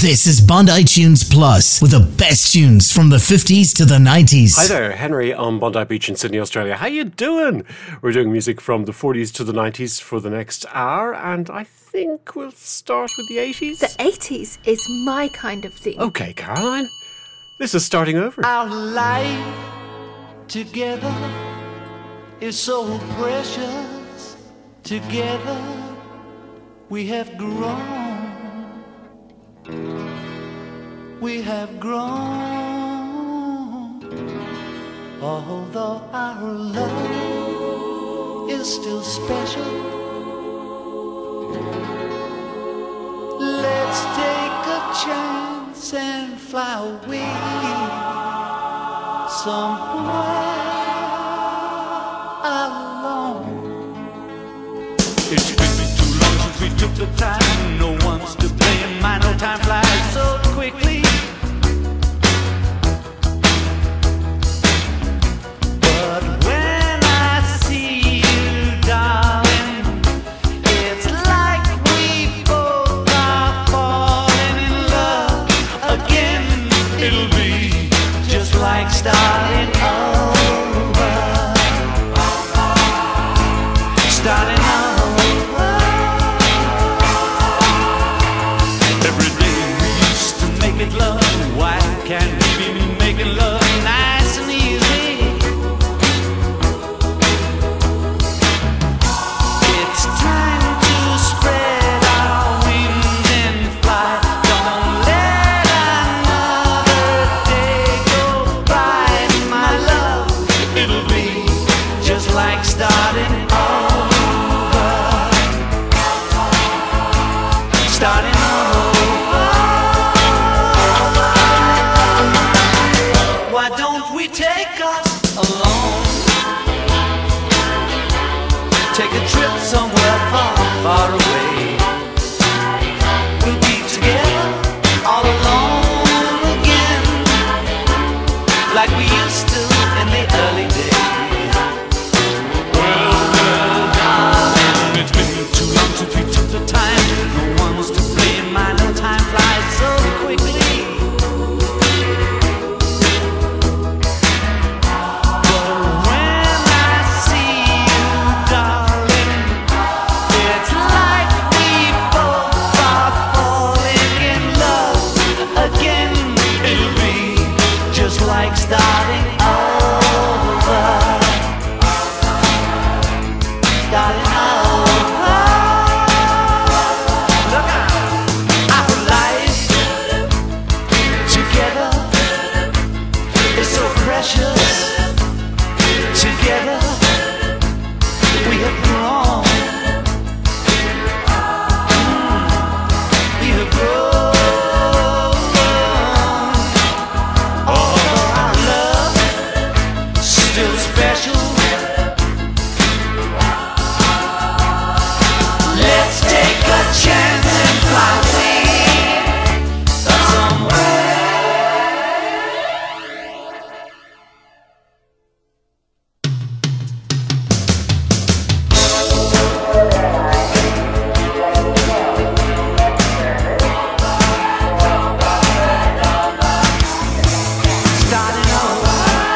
This is Bondi Tunes Plus, with the best tunes from the 50s to the 90s. Hi there, Henry on Bondi Beach in Sydney, Australia. How you doing? We're doing music from the 40s to the 90s for the next hour, and I think we'll start with the 80s. The 80s is my kind of thing. Okay, Caroline. This is starting over. Our life together is so precious. Together we have grown. We have grown. Although our love is still special, let's take a chance and fly away somewhere alone. It's been too long since we took the time. No one's to blame. My no time flies so quickly. But when I see you, darling, it's like we both are falling in love again. It'll be just like starting over. Starting over. Every day we used to make it love. Why can't we be making love nice and easy? It's time to spread our wings and fly. Don't let another day go by, my love. It'll be just like starting over. Starting over. Why don't we take us alone? Take a trip somewhere far, far away. We'll be together all alone again, like we used to in the early days. Well, darling, it's been too long since we took the time. No one's to blame. My no time flies so quickly. Like starting over. Starting over. Look out. Our life together is so precious. Together we have grown. We have grown. Let's take a chance and fly away starting over.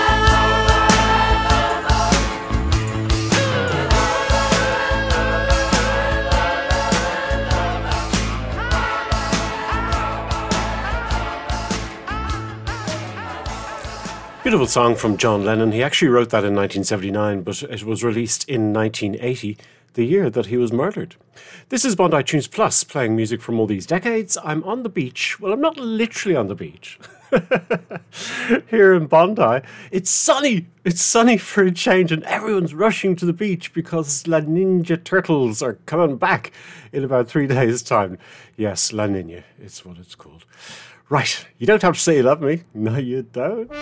Beautiful song from John Lennon. He actually wrote that in 1979, but it was released in 1980, the year that he was murdered. This is Bondi Tunes Plus, playing music from all these decades. I'm on the beach. Well, I'm not literally on the beach. Here in Bondi, it's sunny. It's sunny for a change, and everyone's rushing to the beach because La Ninja Turtles are coming back in about 3 days' time. Yes, La Nina, it's what it's called. Right, you don't have to say you love me. No, you don't.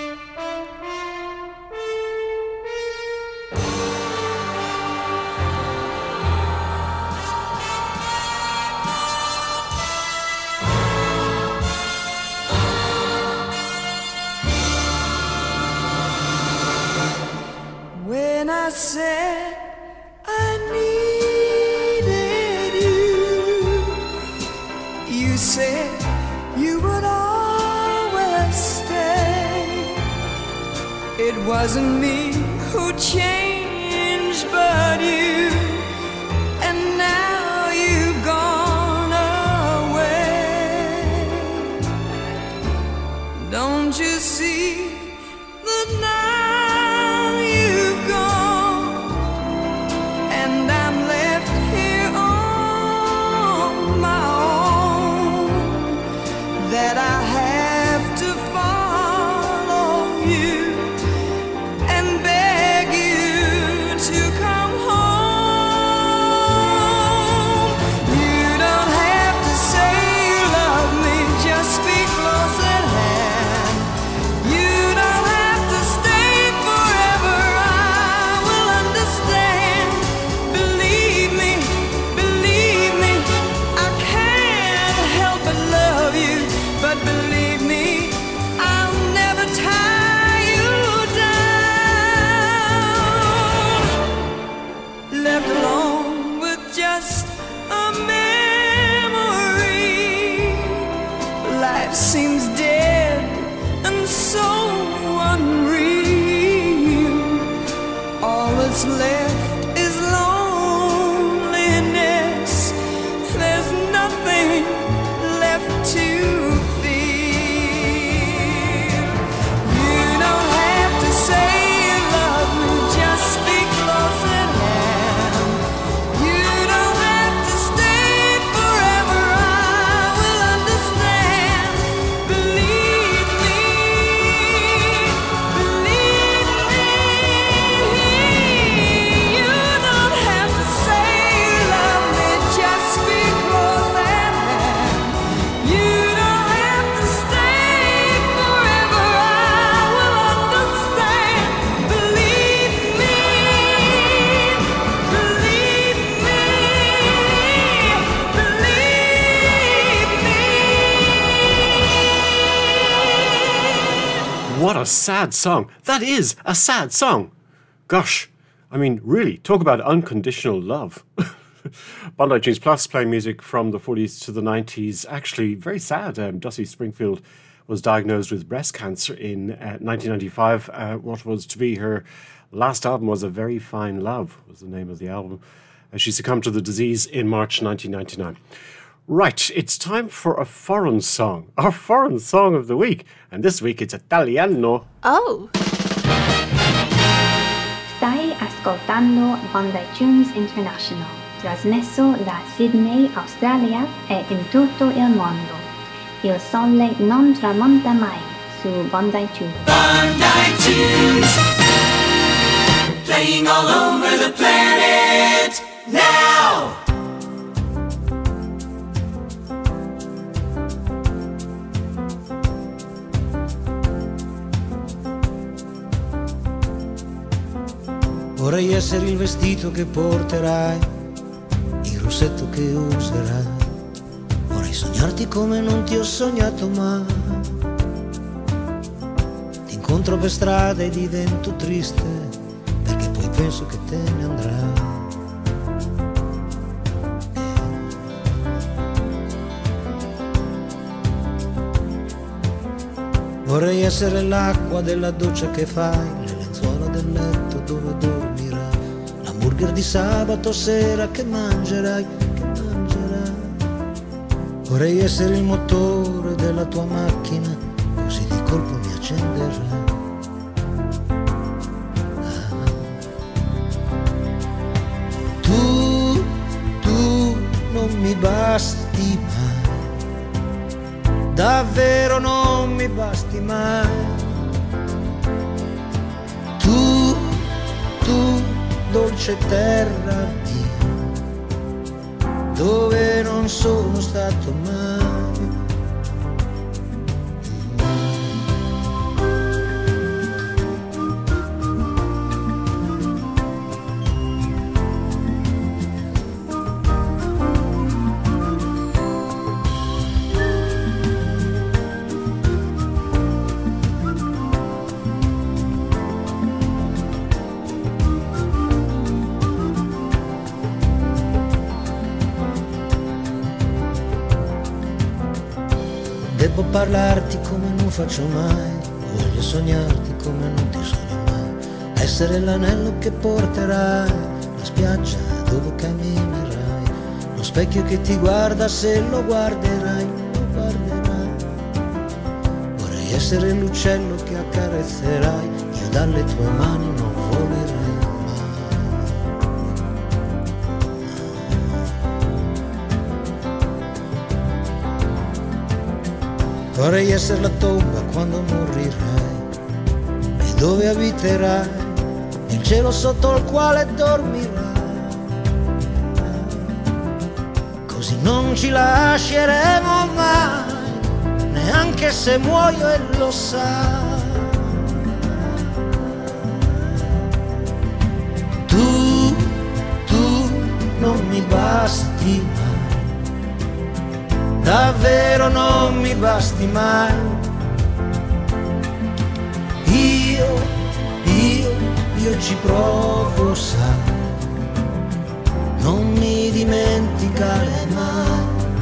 When I said I needed you, you said you It wasn't me who changed, but you. And now you've gone away. Don't you see that now you've gone, and I'm left here on my own, that I have to follow you and beg you to come home. You don't have to say you love me, just be close at hand. You don't have to stay forever, I will understand. Believe me, I can't help but love you. But believe me, I'll never tie you down. Left alone with just a memory. Life seems dead and so unreal. All that's left is loneliness. There's nothing left to feel. You don't have to say you love me, just be close at hand. You don't have to stay forever, I will understand. Believe me, you don't have to say you love me, just be close at hand. You don't have to stay forever, I will understand. Believe me, What a sad song. That is a sad song. Gosh, I mean, really, talk about unconditional love. Bondi Tunes Plus playing music from the 40s to the 90s. Actually, very sad. Dusty Springfield was diagnosed with breast cancer in 1995. What was to be her last album was A Very Fine Love, was the name of the album. She succumbed to the disease in March 1999. Right, it's time for a foreign song. Our foreign song of the week. And this week it's Italiano. Oh. Stai ascoltando Bondi Tunes International, trasmesso da Sydney, Australia e in tutto il mondo. Il sole non tramonta mai su Bondi Tunes. Bondi Tunes, playing all over the planet now. Vorrei essere il vestito che porterai, il rossetto che userai. Vorrei sognarti come non ti ho sognato mai. Ti incontro per strada e divento triste, perché poi penso che te ne andrai. Vorrei essere l'acqua della doccia che fai, le lenzuola del letto dove dormirai, l'hamburger di sabato sera che mangerai, Vorrei essere il motore della tua macchina, così di colpo mi accenderai. Tu non mi basti mai, davvero non mi basti mai. Tu, dolce terra mia, dove non sono stato mai. Devo parlarti come non faccio mai, Voglio sognarti come non ti sogno mai, essere l'anello che porterai, la spiaggia dove camminerai, lo specchio che ti guarda se lo guarderai, lo guarderai. Vorrei essere l'uccello che accarezzerai, io dalle tue mani non volerei. Vorrei essere la tomba quando morirai e dove abiterai, il cielo sotto il quale dormirai. Così non ci lasceremo mai, neanche se muoio e lo sai. Tu non mi basti mai, davvero non mi basti mai. Io ci provo, sai, non mi dimenticare mai.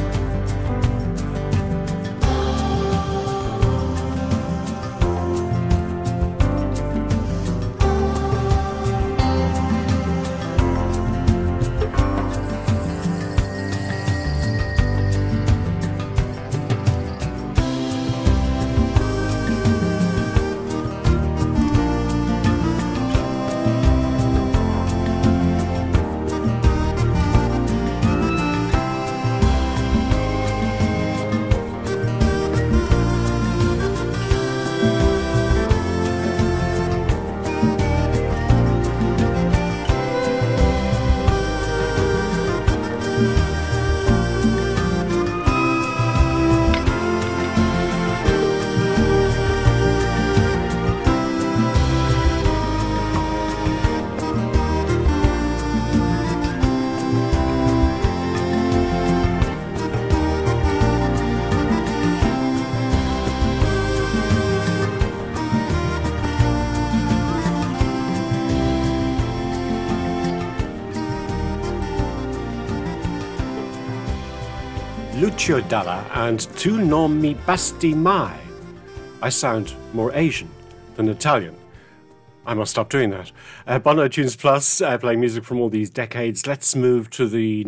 Lucio Dalla and Tu non mi basti mai. I sound more Asian than Italian. I must stop doing that. Bondi Tunes Plus, playing music from all these decades. Let's move to the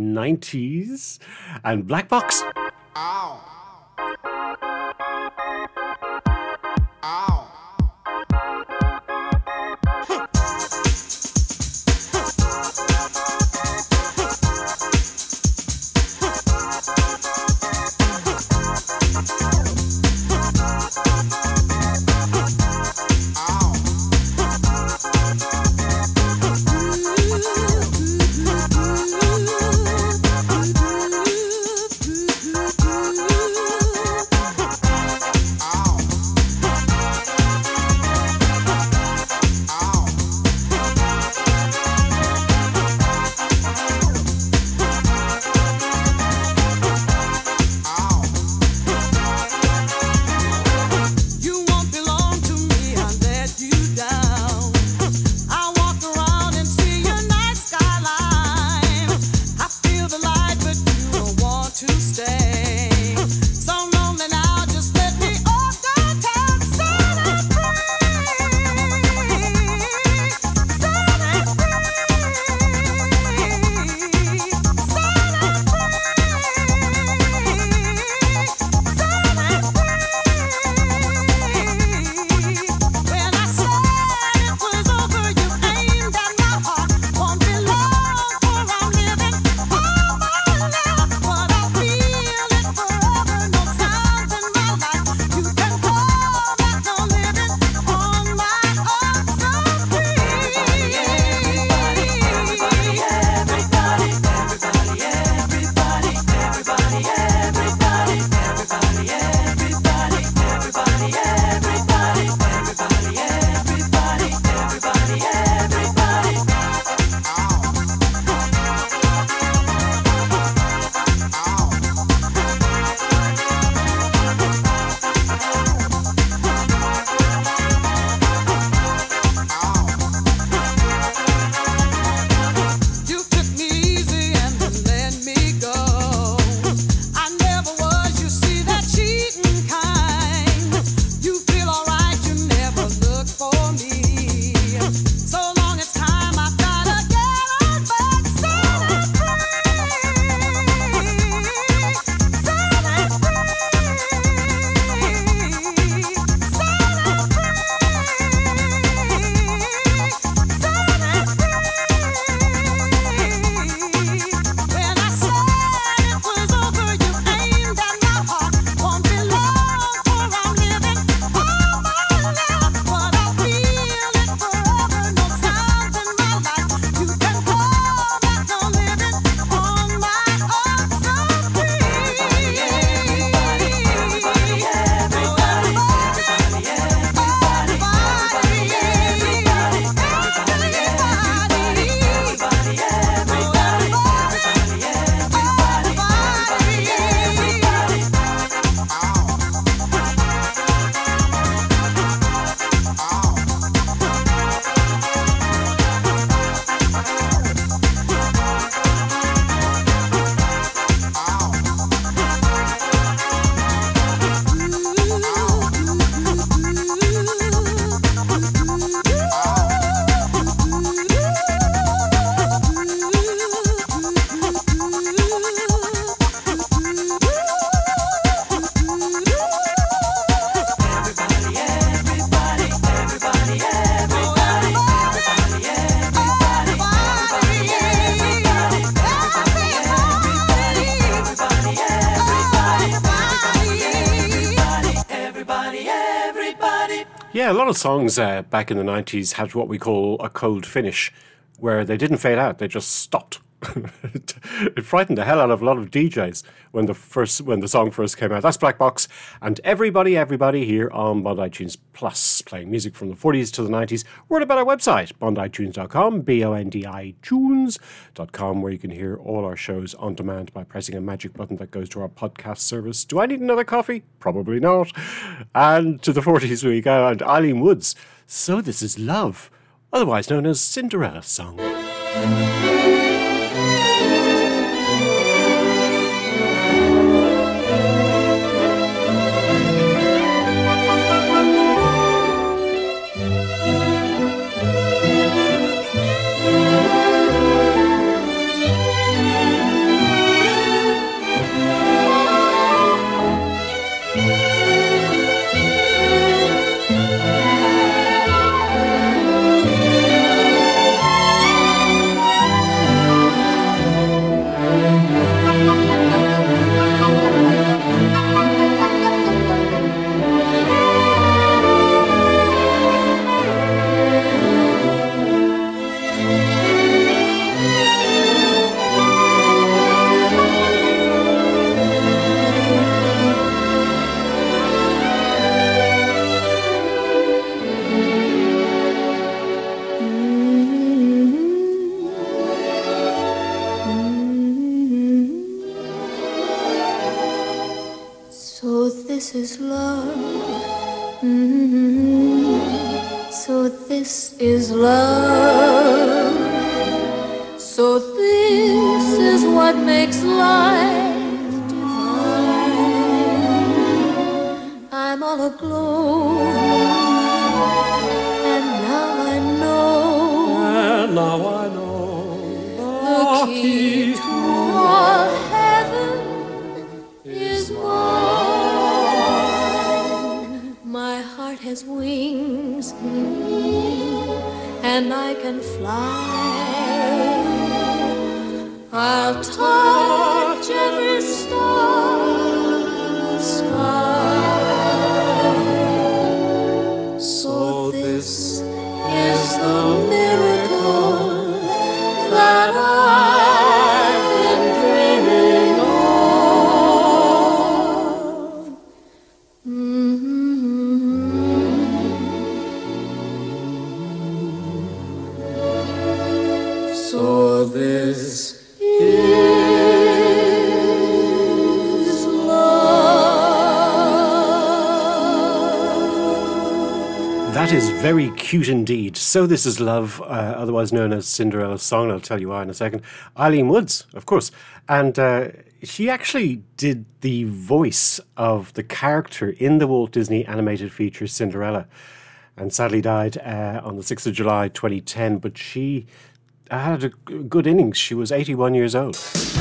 90s and Black Box. Ow. Ooh. Yeah, a lot of songs back in the 90s had what we call a cold finish, where they didn't fade out, they just stopped. It frightened the hell out of a lot of DJs when the song first came out. That's Black Box, and everybody here on Bondi Tunes Plus, playing music from the 40s to the 90s. Word about our website, bonditunes.com, BONDITunes.com, where you can hear all our shows on demand by pressing a magic button that goes to our podcast service. Do I need another coffee? Probably not. And to the 40s we go, and Eileen Woods, So This Is Love, otherwise known as Cinderella Song. This is love. So this is love. So this is what makes life divine. I'm all aglow, and now I know. The key to all heaven is mine. My heart has wings, and I can fly. I'll touch every star in the sky. So this is the miracle that I've been dreaming of. So this is love. That is very cute indeed. So This Is Love, otherwise known as Cinderella's Song. I'll tell you why in a second. Eileen Woods, of course. And she actually did the voice of the character in the Walt Disney animated feature Cinderella, and sadly died on the 6th of July 2010. But she had a good innings. She was 81 years old.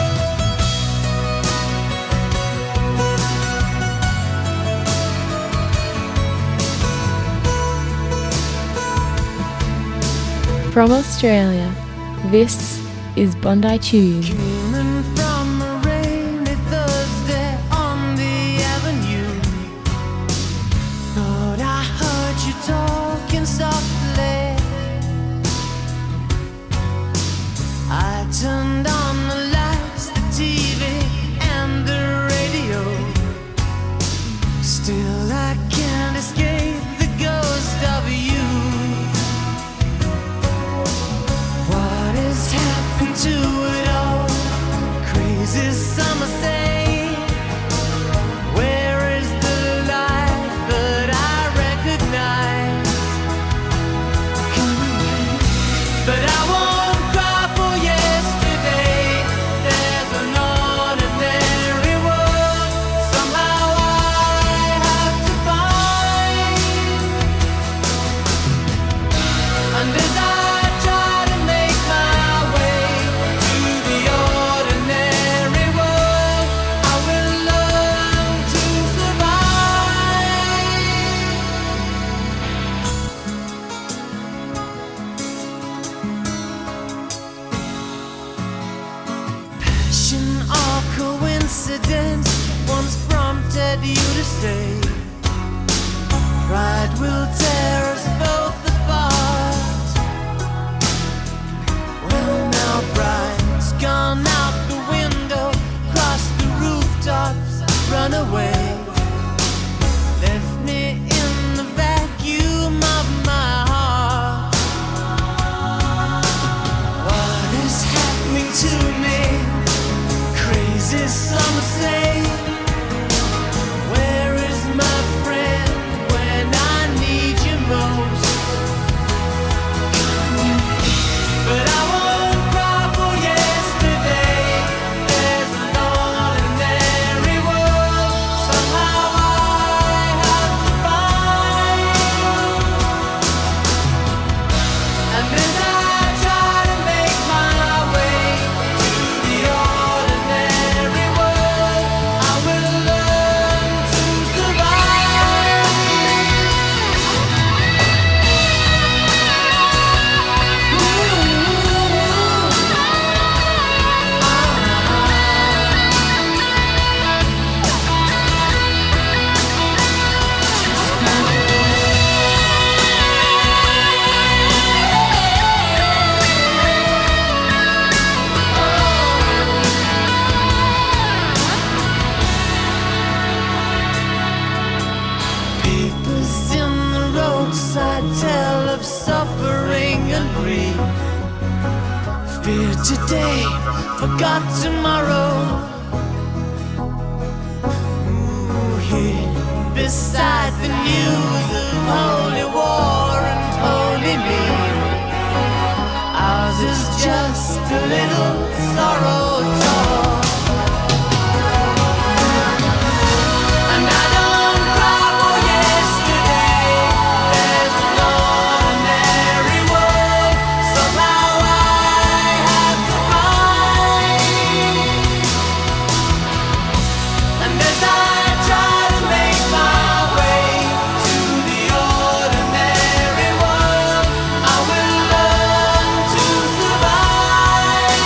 From Australia, this is Bondi Tunes. Dreaming from a rainy Thursday on the avenue. Thought I heard you talking softly. I turned on the lights, the TV and the radio. Still I can't escape the ghost of you. What has happened to it all? Crazy summer say, where is the light that I recognize? Come away, but I won't cry for yesterday. There's an ordinary world somehow I have to find. And as I try to make my way to the ordinary world, I will learn to survive. Passion or coincidence once prompted you to say, pride will tear today, forgot tomorrow. Ooh, here beside the news of holy war and holy me, ours is just a little sorrow talk. And I don't cry for yesterday. There's an ordinary world somehow I have to find. And as I try to make my way to the ordinary world, I will learn to survive.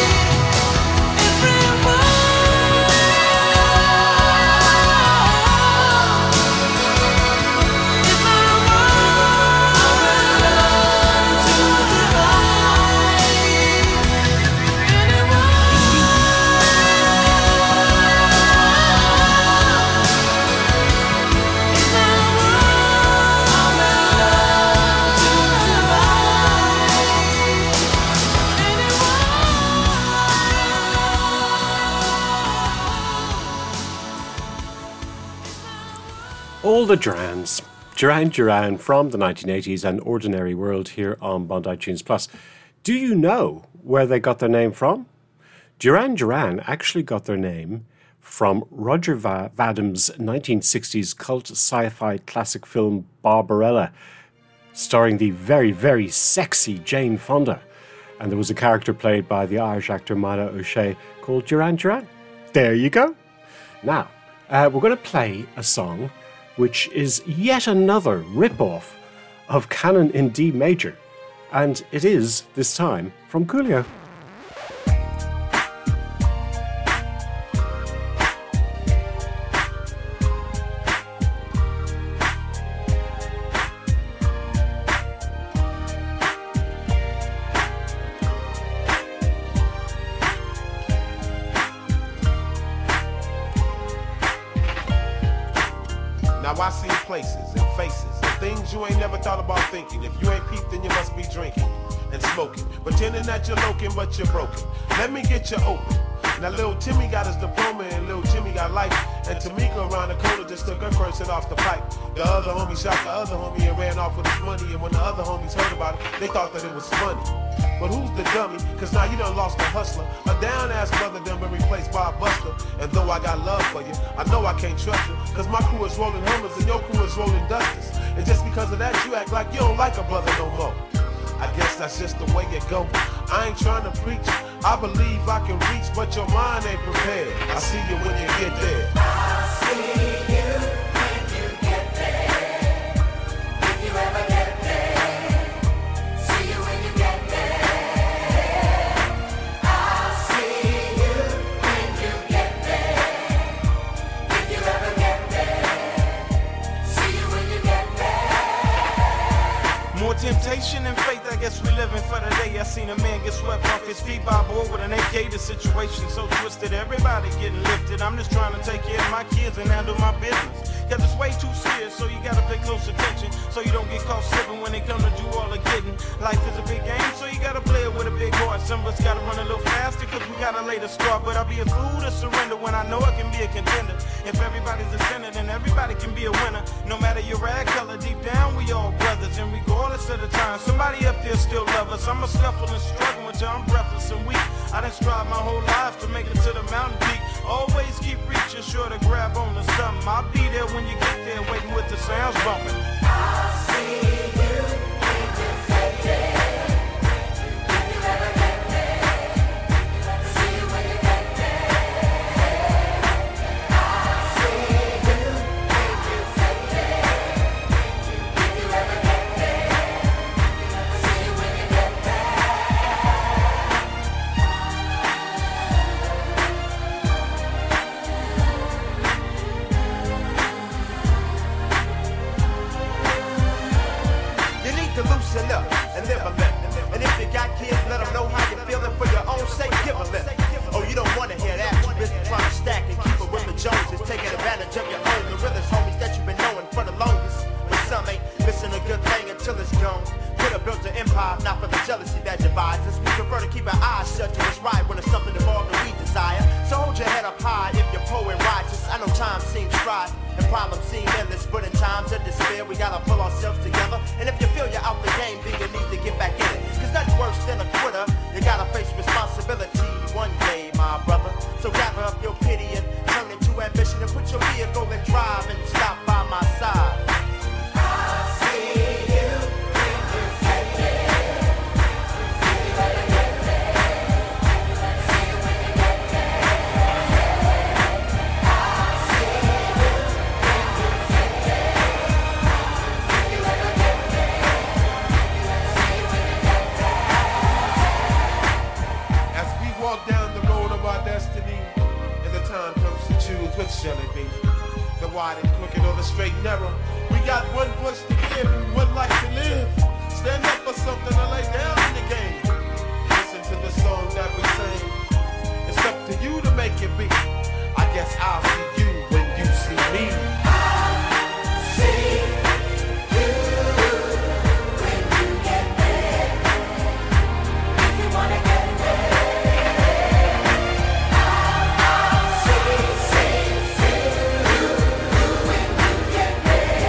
All the Durans. Duran Duran from the 1980s and Ordinary World here on Bondi Tunes Plus. Do you know where they got their name from? Duran Duran actually got their name from Roger Vadim's 1960s cult sci-fi classic film Barbarella, starring the very, very sexy Jane Fonda. And there was a character played by the Irish actor Mila O'Shea called Duran Duran. There you go. Now, we're going to play a song which is yet another rip-off of Canon in D major. And it is, this time, from Coolio. I see places and faces and things you ain't never thought about thinking. If you ain't peeped, then you must be drinking and smoking, pretending that you're loking, but you're broken. Let me get you open. Now little Timmy got his diploma and little Jimmy got life. And Tamika around the corner just took her first hit off the pipe. The other homie shot the other homie and ran off with his money. And when the other homies heard about it, they thought that it was funny. But who's the dummy? Cause now you done lost a hustler. A down-ass brother done been replaced by a buster. And though I got love for you, I know I can't trust you. Cause my crew is rolling Hummers and your crew is rolling Dusters. And just because of that, you act like you don't like a brother no more. I guess that's just the way it go. I ain't trying to preach. I believe I can reach, but your mind ain't prepared. I see you when you get there. I see you when you get there. If you ever get there. See you when you get there. I see you when you get there. If you ever get there. See you when you get there. More temptation and faith, I guess we living for the day. I seen a man get swept off his feet by a boy with an AK. The situation so twisted, everybody getting lifted. I'm just trying to take care of my kids and handle my business. Cause it's way too serious, so you gotta pay close attention. So you don't get caught slipping when they come to do all the getting. Life is a big game, so you gotta play it with a big heart. Some of us gotta run a little faster, cause we gotta lay the start. But I'll be a fool to surrender when I know I can be a contender. If everybody's a sinner, then everybody can be a winner. No matter your rag color, deep down we all brothers. And regardless of the time, somebody up there still love us. I'm a scuffle and struggle until I'm breathless and weak. I done strive my whole life to make it to the mountain peak. Always keep reaching, sure to grab on to something. I'll be there when you get there, waiting with the sounds bumping. I see you when you get there. If you ever get there. See you when you get there. I see you when you get there. If you ever get there. See you when you get there. To loosen up and live a life. And if you got kids, let them know how you're feeling. For your own sake, give a lift. Oh, you don't want to hear that. You busy trying to stack and keep it with the Joneses. Taking advantage of your own, the realest homies that you've been knowing for the longest. But some ain't missing a good thing until it's gone. Could have built an empire, not for the jealousy that divides us. We prefer to keep our eyes shut to of despair, we gotta pull ourselves together. And if you feel you're out the game, then you need to get back in it. Cause nothing's worse than a quitter. You gotta face responsibility one day, my brother. So gather up your pity and turn it to ambition and put your vehicle and drive and stop by my side. I see you when you get there. See you when you get there. I see you when you get there. If you ever get there. See you when you get there. As we walk down the road of our destiny, and the time comes to choose which shall it be, the wide and crooked or the straight and narrow, we got one voice to give and one life to live. Stand up for something and lay down in the game. Listen to the song that we sing. It's up to you to make it be. I guess I'll see you when you see me. See you when you get there. If you wanna get there. I'll see you when you get there.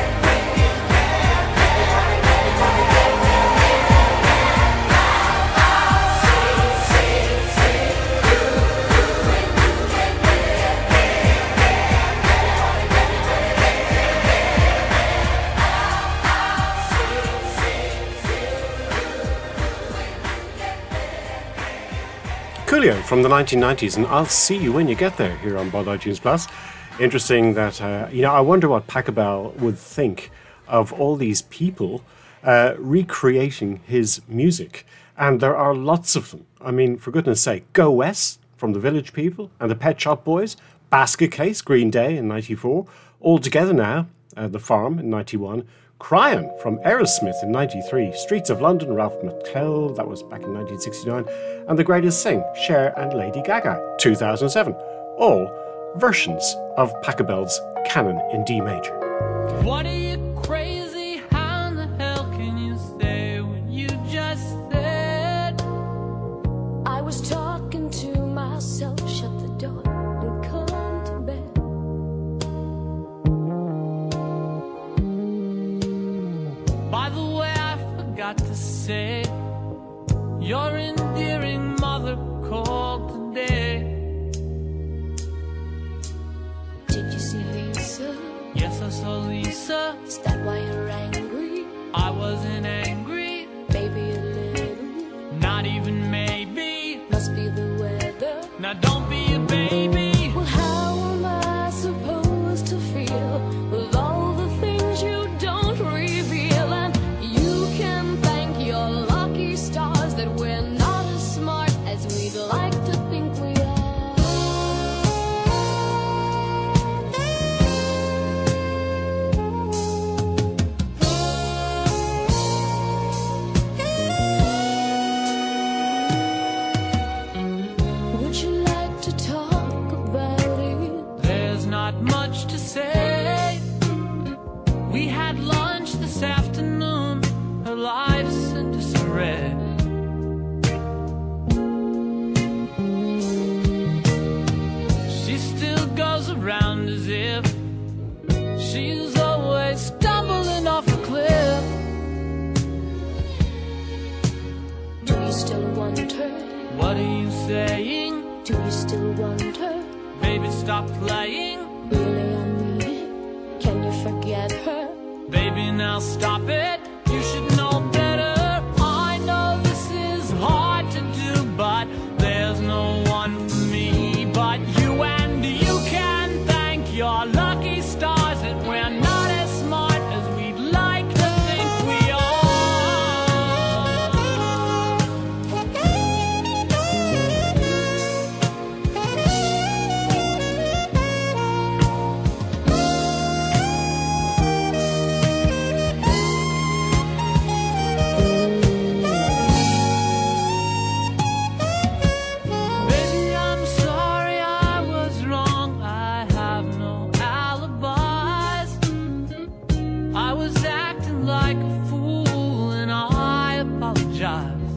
Coolio from the 1990s, and I'll see you when you get there here on Bondi Tunes Plus. Interesting that, I wonder what Pachelbel would think of all these people recreating his music. And there are lots of them. I mean, for goodness sake, Go West from the Village People and the Pet Shop Boys, Basket Case, Green Day in 94, All Together Now, The Farm in 91, Cryin' from Aerosmith in 93, Streets of London, Ralph McTell, that was back in 1969, and The Greatest Thing, Cher and Lady Gaga, 2007. All versions of Pachelbel's Canon in D major. What are you crazy? How in the hell can you say what you just said? I was talking to myself, shut the door and come to bed. By the way, I forgot to say, your endearing mother called today. Did you see Lisa? Yes, I saw Lisa. Is that why you're angry? I wasn't angry. Maybe a little. Not even maybe. Must be the weather. Now don't be a baby. Well, how am I supposed to feel with all the things you don't reveal? And you can thank your lucky stars that we're not as smart as we'd like to think we are. Would you like to talk about it? There's not much to say. We had lunch this afternoon. Her life's in disarray. She still goes around as if she's always stumbling off a cliff. Do you still want her? What are you saying? Do you still want her? Baby, stop playing. Really, I mean it. Can you forget her? Baby, now stop it. You should know better. I know this is hard to do, but there's no one for me but you. And you can thank your lucky stars that we're not as smart as we'd like to think we are. Baby, I'm sorry I was wrong. I have no alibis. I was acting like a fool and I apologize.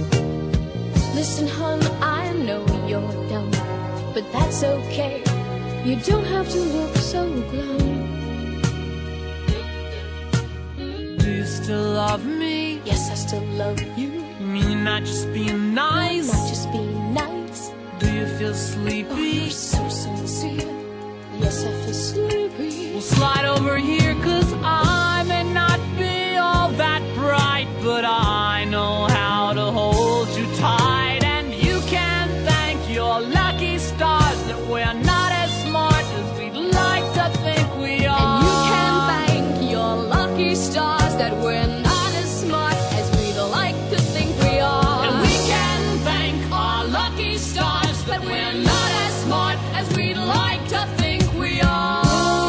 Listen, hon, I know you're dumb, but that's okay. You don't have to look so glum. Do you still love me? Yes, I still love you. You mean you're not just being nice? Not just being nice. Do you feel sleepy? Oh, you're so sincere. Yes, I feel sleepy. We'll slide over here, 'cause I may not be all that bright, but I know how to hold you tight. And you can thank your lucky stars that we're not as smart as we'd like to think we are. And you can thank your lucky stars that we're not as smart as we'd like to think we are. And we can thank our lucky stars that we're not as smart as we'd like to think we are.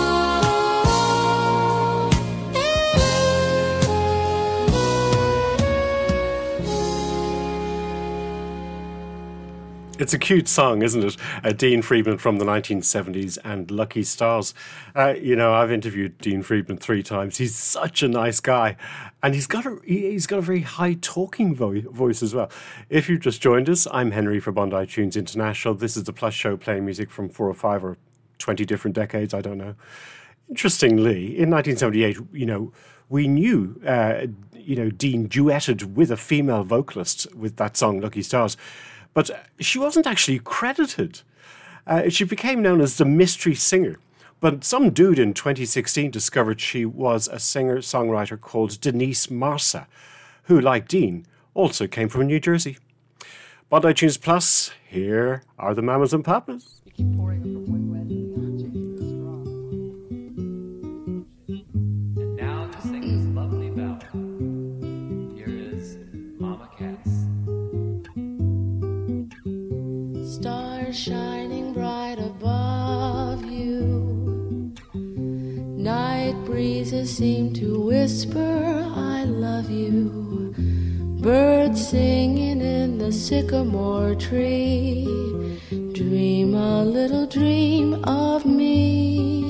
It's a cute song, isn't it? Dean Friedman from the 1970s and Lucky Stars. I've interviewed Dean Friedman 3 times. He's such a nice guy. And he's got a very high talking voice as well. If you've just joined us, I'm Henry for Bondi Tunes International. This is the Plus Show playing music from 4 or 5 or 20 different decades, I don't know. Interestingly, in 1978, we knew, Dean duetted with a female vocalist with that song, Lucky Stars. But she wasn't actually credited. She became known as the mystery singer. But some dude in 2016 discovered she was a singer-songwriter called Denise Marsa, who, like Dean, also came from New Jersey. Bondi Tunes Plus, here are the Mamas and Papas. And now to sing this lovely ballad, here is Mama Cass. Stars shining bright above you. Night breezes seem to whisper, I love you. Birds singing in the sycamore tree. Dream a little dream of me.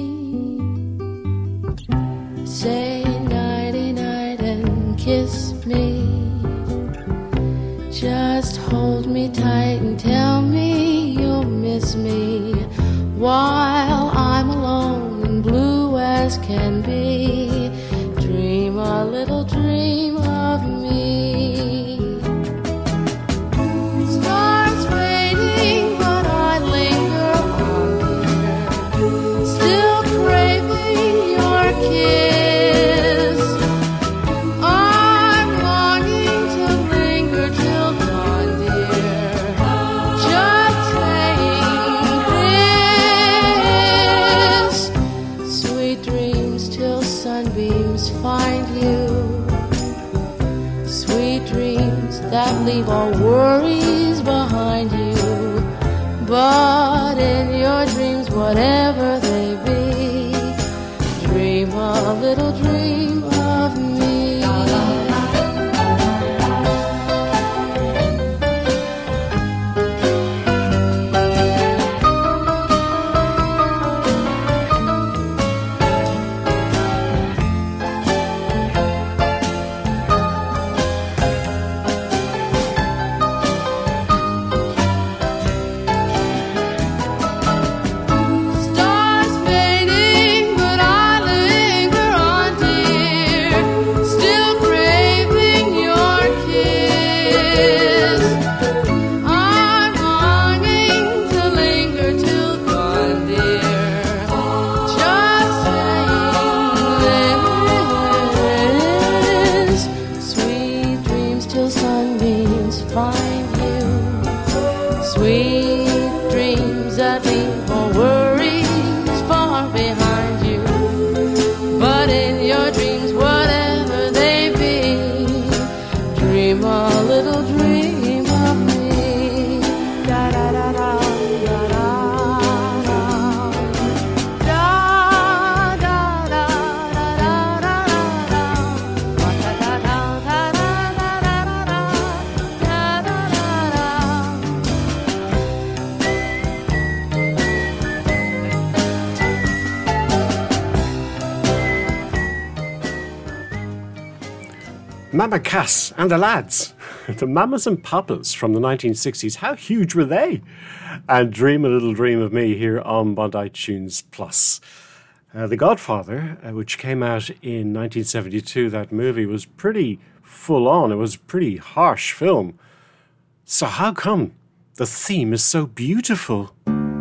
Say nighty-night and kiss me. Just hold me tight and tell me you'll miss me while I'm alone and blue as can be. Dream a little dream of me. Stars fading, but I linger on, dear. Still craving your kiss. I'm longing to linger till dawn, dear. Just saying this. Sweet dreams till sunbeams find you. Sweet dreams that leave all worries behind you. But in your dreams, whatever they be, dream a little dream of me. Stars fading, but I linger on, dear. Still craving your kiss. I'm longing to linger till dawn, dear. Just saying this. Sweet dreams till sunbeams find you. Sweet dreams that leave all worries far behind you. But in your dreams, whatever they be, dream a little dream of me. Da da da da da da da. Da da da da da da da. Da da da da da da da da da. Da da da da. Mama Cass and the lads. The Mamas and Papas from the 1960s. How huge were they? And Dream a Little Dream of Me here on Bondi Tunes Plus. The Godfather, which came out in 1972, that movie was pretty full on. It was a pretty harsh film. So how come the theme is so beautiful?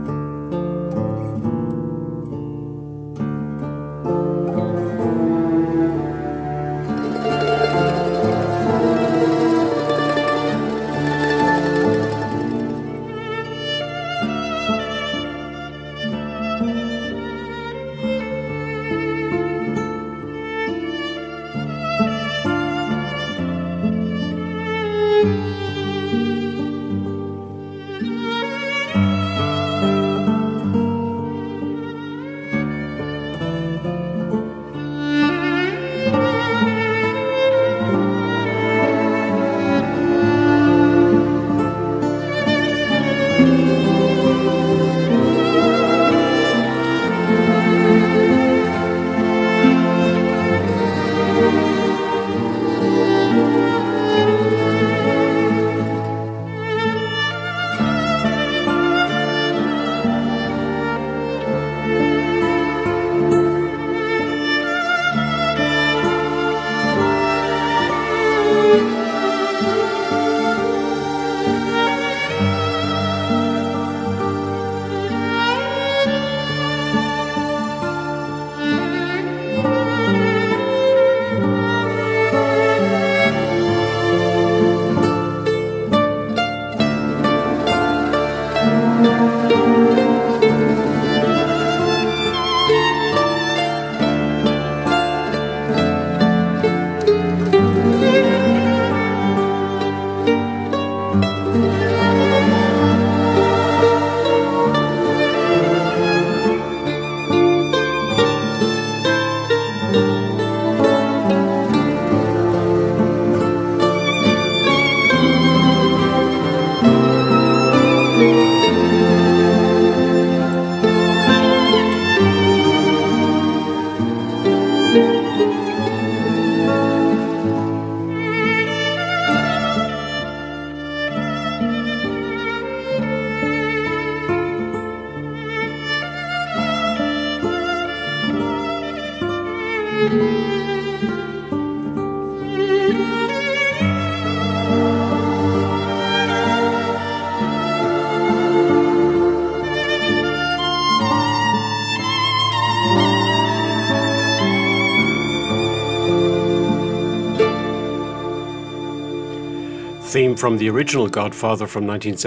Theme from the original Godfather from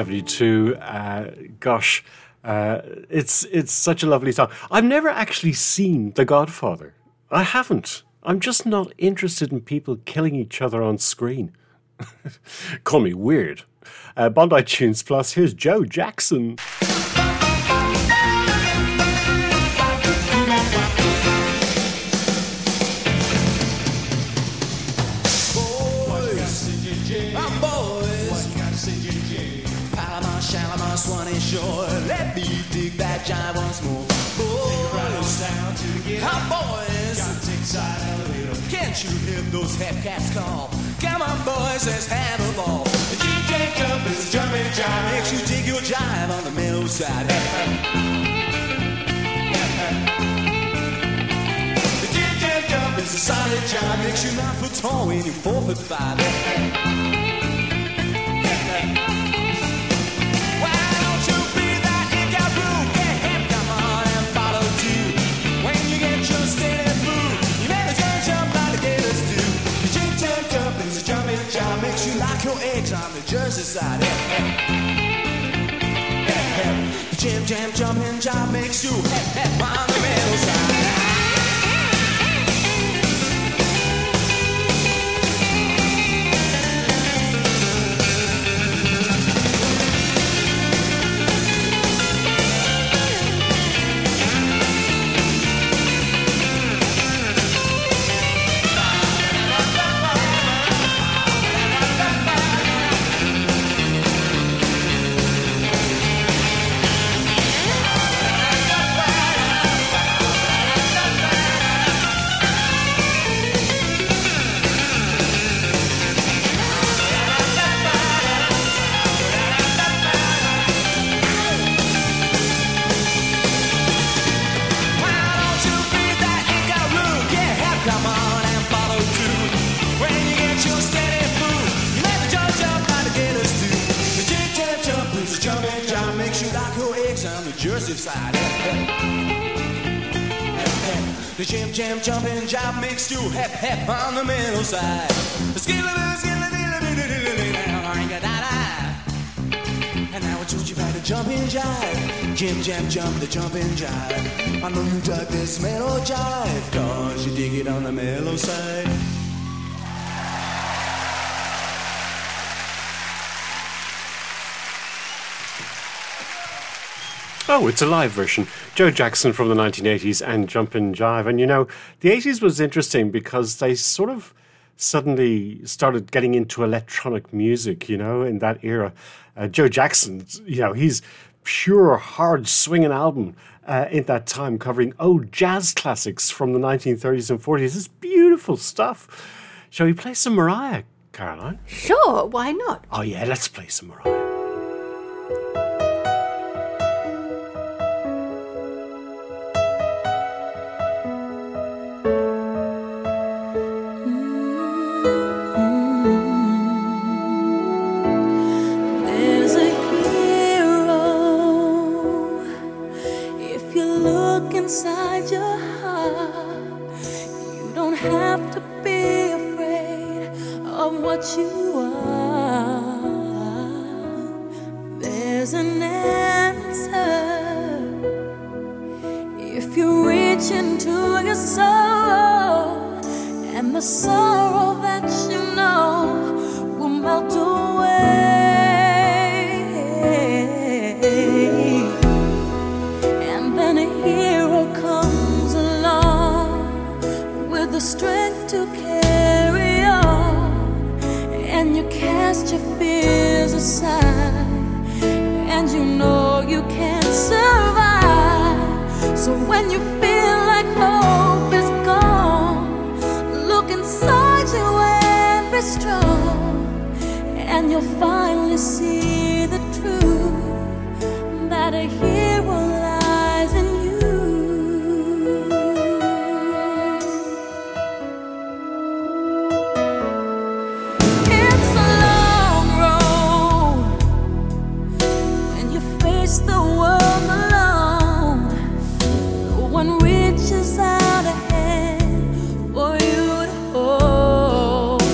1972. It's such a lovely song. I've never actually seen The Godfather. I haven't. I'm just not interested in people killing each other on screen. Call me weird. Bondi Tunes Plus, here's Joe Jackson. Swanee shore, let me dig that jive once more. Boys, down to get up, boys. Got to take side elevator. Can't you hear those hepcats call? Come on, boys, let's have a ball. The jig jump is a jumping jive, makes you dig your jive on the mellow side. The jig jump is a solid jive, makes you 9 foot tall when you're 4 foot 5. Makes you like your eggs on the Jersey side. The jam, jam, jumping job makes you on the middle side. side. The jam, jam, jumping jive makes you hep, hep on the middle side. And now I told you about the jumping jive. Jam, jam, jump, the jumping jive. I know you dug this mellow jive, cause you dig it on the mellow side. Oh, it's a live version. Joe Jackson from the 1980s and Jumpin' Jive. And you know, the 80s was interesting because they sort of suddenly started getting into electronic music, you know, in that era. Joe Jackson, you know, he's pure hard swinging album in that time covering old jazz classics from the 1930s and 40s. It's beautiful stuff. Shall we play some Mariah, Caroline? Sure, why not? Oh yeah, let's play some Mariah. There's a hero if you look inside your heart. You don't have to be afraid of what you are. There's an answer if you reach into your soul, and the sorrow that you know will melt away. And then a hero comes along with the strength to carry on, and you cast your fears aside, and you know you can survive. So when you feel like hope is gone, look inside you and be strong, and you'll finally see the truth that a hero lies in you. It's a long road when you face the world alone. No one reaches out a hand for you to hold.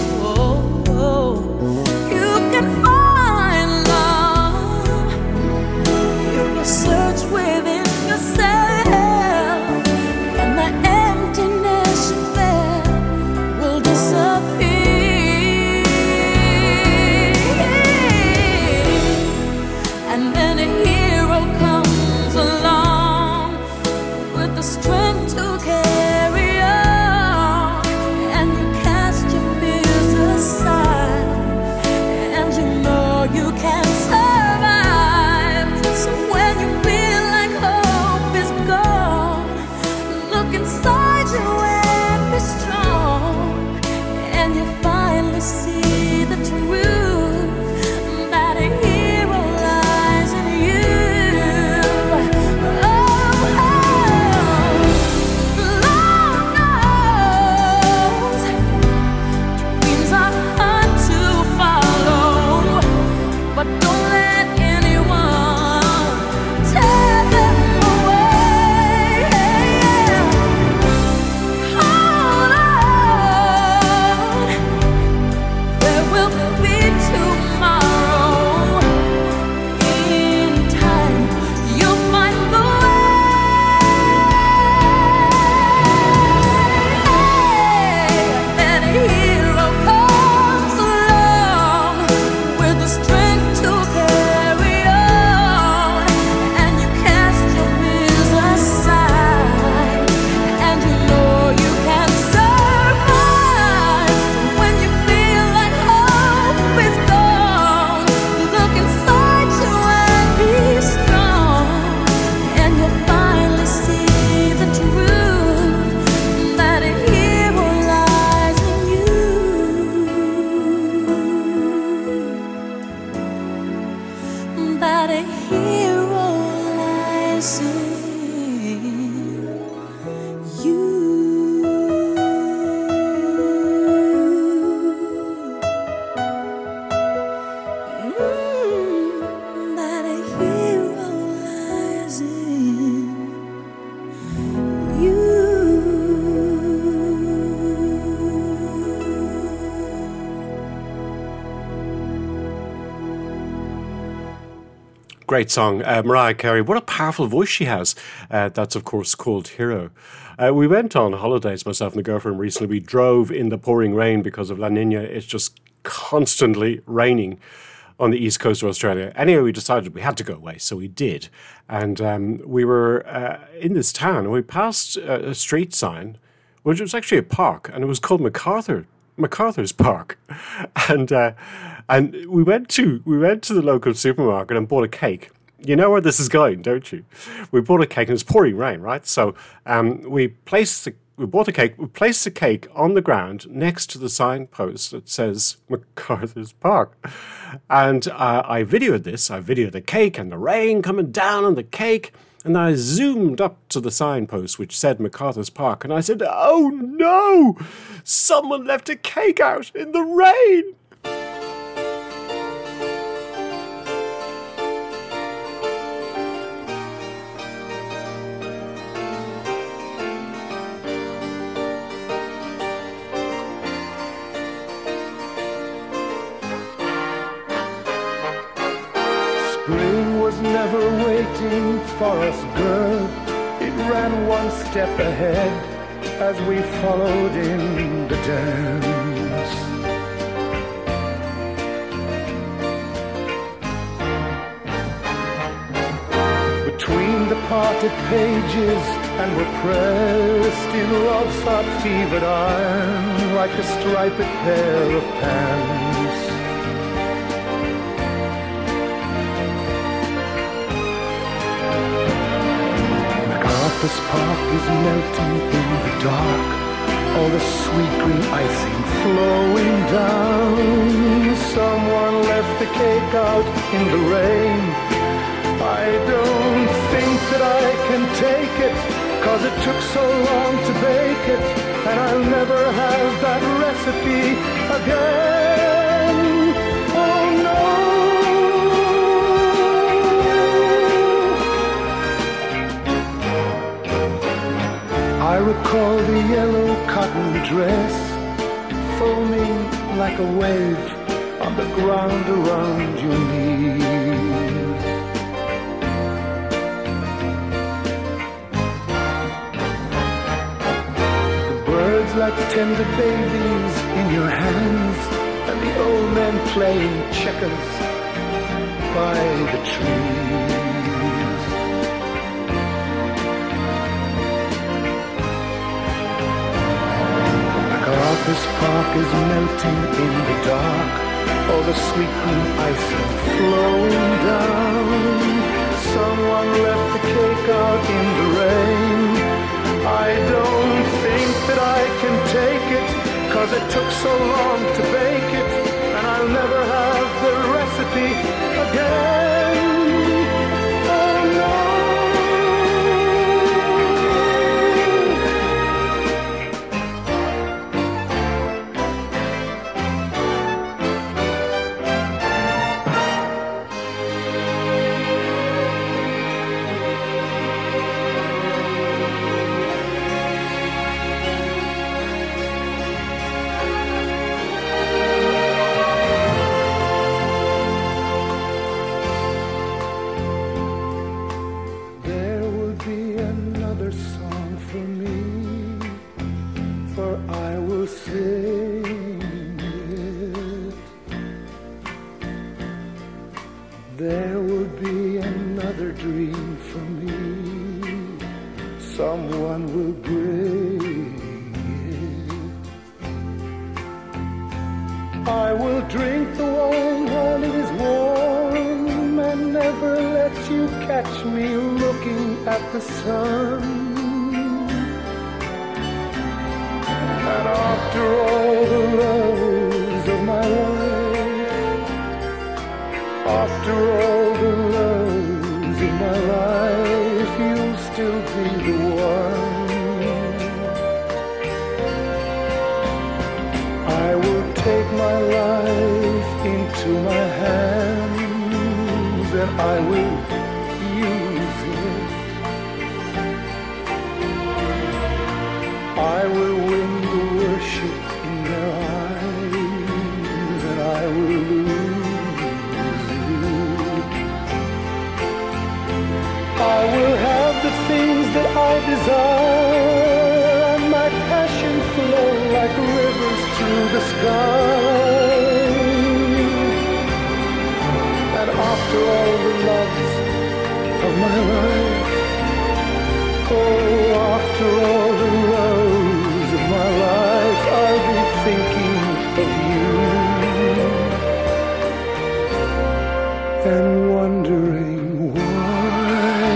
You can find love if you search within yourself, and the emptiness you felt will disappear. And then a hero comes along with the strength to carry on, and you cast your fears aside, and you know you can survive. So when you feel like hope is gone, look inside you and be strong, and you finally see the truth that a hero lies in you. Lord knows dreams are hard to follow, but don't let anyone tear them away. great song. Mariah Carey, what a powerful voice she has. That's, of course, called Hero. We went on holidays, myself and the girlfriend, recently. We drove in the pouring rain because of La Nina. It's just constantly raining on the east coast of Australia. Anyway, we decided we had to go away, so we did. And we were in this town, and we passed a street sign, which was actually a park, and it was called MacArthur's Park. And we went to the local supermarket and bought a cake. You know where this is going, don't you? We bought a cake, and it's pouring rain, right? So we bought the cake. We placed the cake on the ground next to the signpost that says MacArthur's Park. And I videoed this. I videoed the cake and the rain coming down on the cake. And I zoomed up to the signpost which said MacArthur's Park. And I said, oh no! Someone left a cake out in the rain! Spring was never waiting for us, girl. It ran one step ahead as we followed in the dance. Between the parted pages and were pressed in love's hot fevered iron like a striped pair of pants. MacArthur's Park is melting in the dark, all the sweet green icing flowing down. Someone left the cake out in the rain. I don't think that I can take it, 'cause it took so long to bake it, and I'll never have that recipe again. Oh no! I recall the yellow cotton dress foaming like a wave on the ground around your knees. The birds like tender babies in your hands, and the old men playing checkers by the trees. MacArthur's Park is melting in the dark, all the sweet green icing flowing down. Someone left the cake out in the rain. I don't think that I can take it, 'cause it took so long to bake it, and I'll never have the recipe again. Oh no! There will be another dream for me. Someone will bring it. I will drink the wine while it is warm, and never let you catch me looking at the sun. And after all the loves of my life, after all the loves of my life, you'll still be the one. I will take my life into my hands, and I will use it. I will win the worship in their eyes, and I will lose it. the sky. And after all the loves of my life, oh, after all the loves of my life, I'll be thinking of you and wondering why.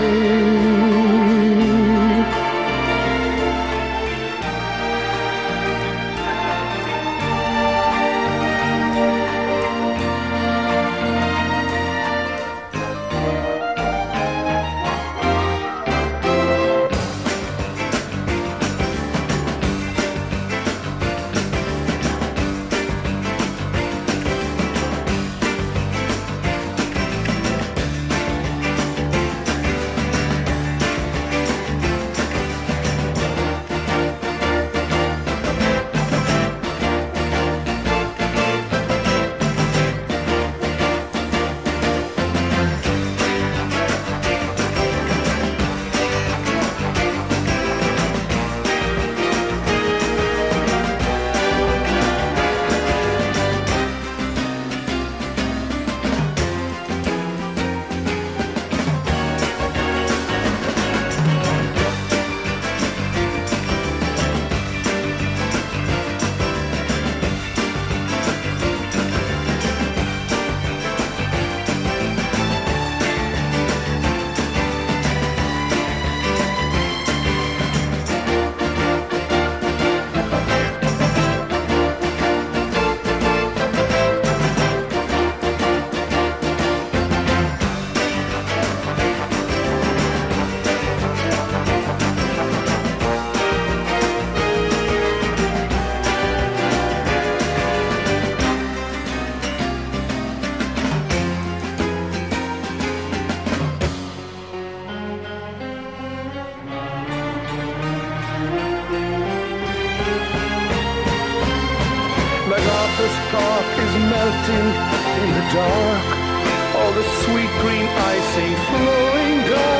MacArthur's Park is melting in the dark. All the sweet green icing flowing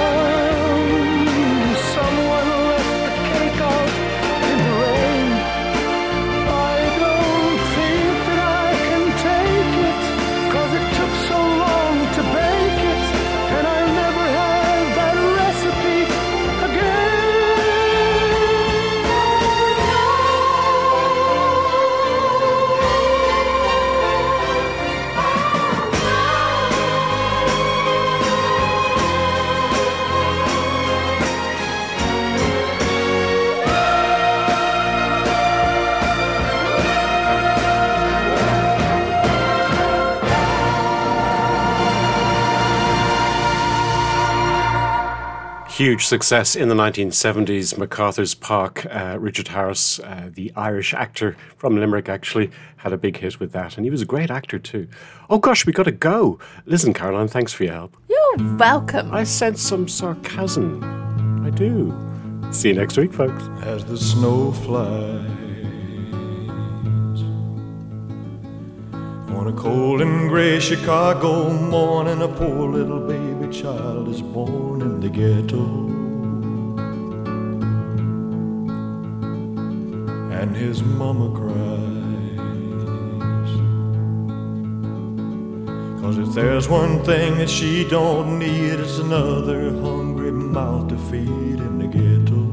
down. Someone left the cake out in the rain. I don't think that I can take it, 'cause it took so long to bake it, and I'll never have that recipe again. Huge success in the 1970s, MacArthur's Park. Richard Harris, the Irish actor from Limerick, actually had a big hit with that. And he was a great actor too. Oh gosh, we got to go. Listen, Caroline, thanks for your help. You're welcome. I sense some sarcasm. I do. See you next week, folks. As the snow flies on a cold and gray Chicago morning, a poor little baby child is born in the ghetto, and his mama cries, 'cause if there's one thing that she don't need, it's another hungry mouth to feed in the ghetto.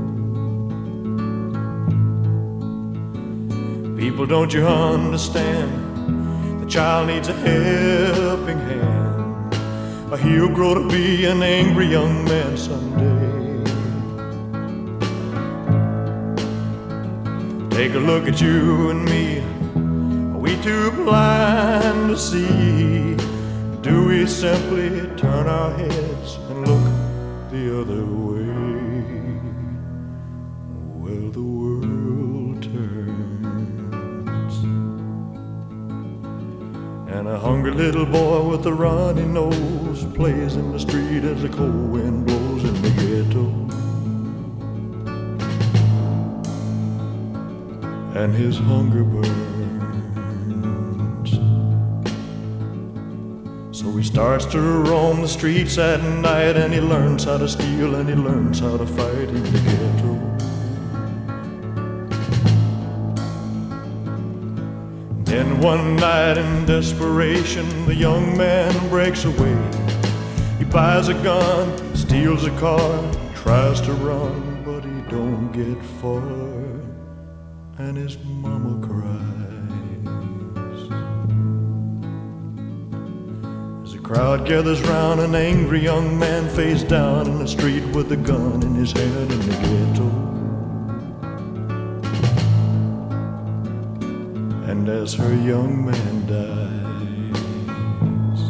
People, don't you understand? The child needs a helping hand, or he'll grow to be an angry young man someday. Take a look at you and me. Are we too blind to see? Do we simply turn our heads and look the other way? Well, the world turns, and a hungry little boy with a runny nose plays in the street as the cold wind blows in the ghetto, and his hunger burns. So he starts to roam the streets at night, and he learns how to steal, and he learns how to fight in the ghetto. Then one night in desperation, the young man breaks away. He buys a gun, steals a car, tries to run, but he don't get far, and his mama cries. As the crowd gathers round, an angry young man face down in the street with a gun in his hand in the ghetto. And as her young man dies,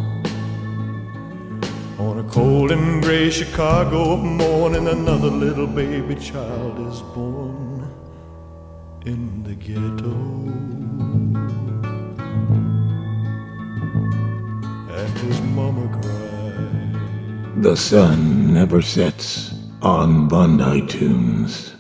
on a cold and gray Chicago morning, another little baby child is born in the ghetto. And his mama cried. The sun never sets on Bondi Tunes.